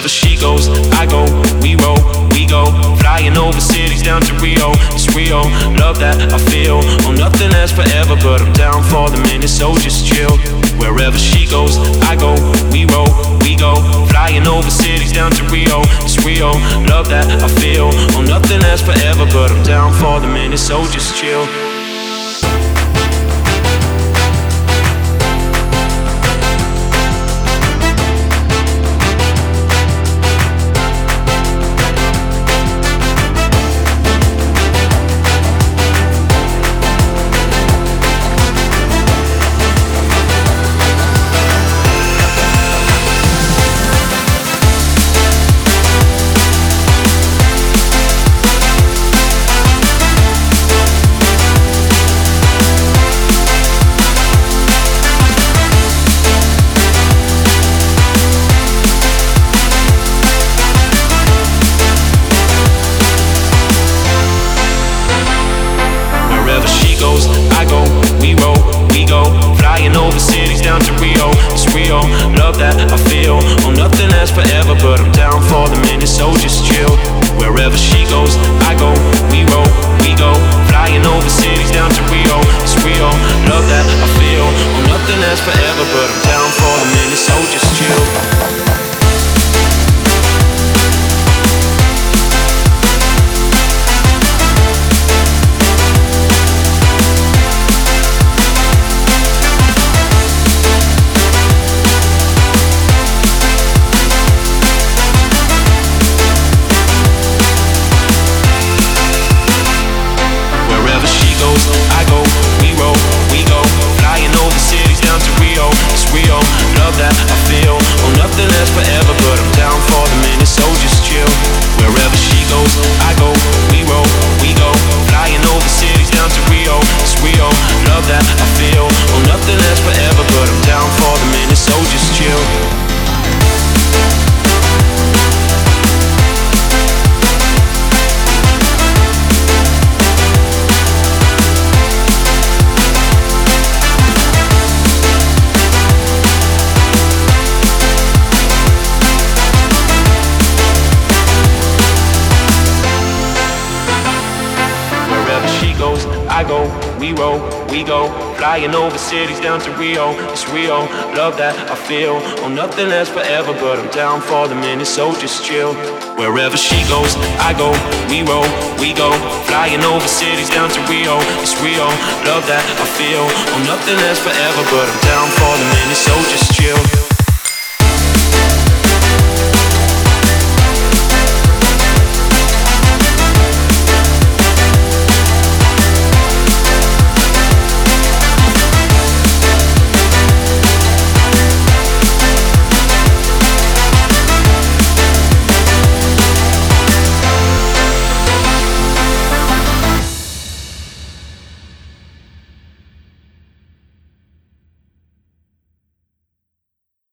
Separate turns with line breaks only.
Wherever she goes, I go, we roll, we go. Flying over cities down to Rio, it's Rio. Love that I feel. Oh, nothing lasts forever, but I'm down for the minute, so just chill. Wherever she goes, I go, we roll, we go. Flying over cities down to Rio, it's Rio. Love that I feel. Oh, nothing lasts forever, but I'm down for the minute, so just chill. I go, we roll, we go. Flying over cities down to Rio, it's Rio. Love that I feel. Oh, nothing lasts forever, but I'm down for the minute, so just chill. Wherever she goes, I go, we roll, we go. Flying over cities down to Rio, it's Rio. Love that I feel. Oh, nothing lasts forever, but I'm down for the minute, so just chill. I go, we roll, we go. Flying over cities down to Rio, it's Rio. Love that I feel. Oh, nothing lasts forever, but I'm down for the minute, so just chill. Wherever she goes, I go, we roll, we go. Flying over cities down to Rio, it's Rio. Love that I feel. Oh, nothing lasts forever, but I'm down for the minute, so just chill. I go, we roll, we go. Flying over cities down to Rio, it's Rio. Love that I feel. Oh, nothing lasts forever, but I'm down for the minute, so just chill. Wherever she goes, I go, we roll, we go. Flying over cities down to Rio, it's Rio. Love that I feel. Oh, nothing lasts forever, but I'm down for the minute, so just chill.